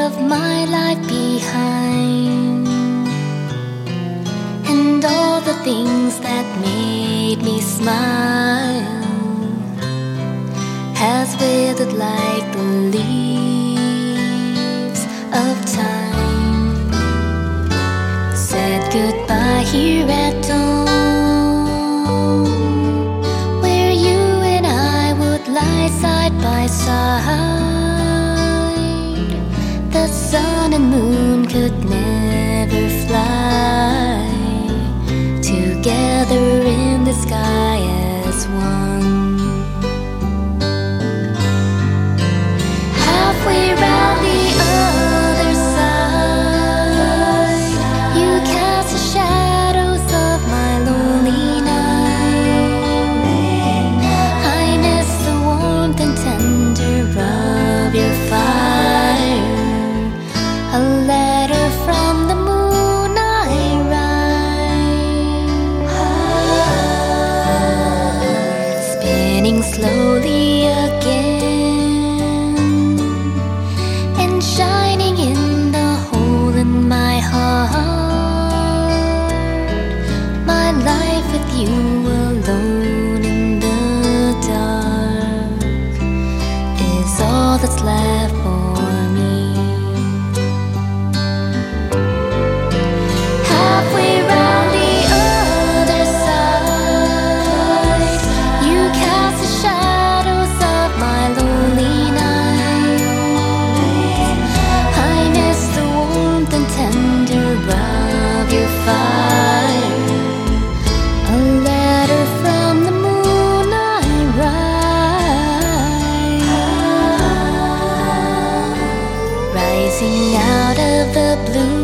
of my life behind, and all the things that made me smile has withered like the leaves of time. Said goodbye here at dawn, where you and I would lie side by side. The sun and moon could never fly together in the sky as one. Halfway round the other side, you cast the shadows of my lonely night. I miss the warmth and tender of your fire. A letter from the moon I write, spinning slowly again and shining in the hole in my heart. My life with you alone in the dark is all that's left for me. Halfway round the other side, you cast the shadows of my lonely night. I miss the warmth and tender of your fire. A letter from the moon I write, rising out of the blue.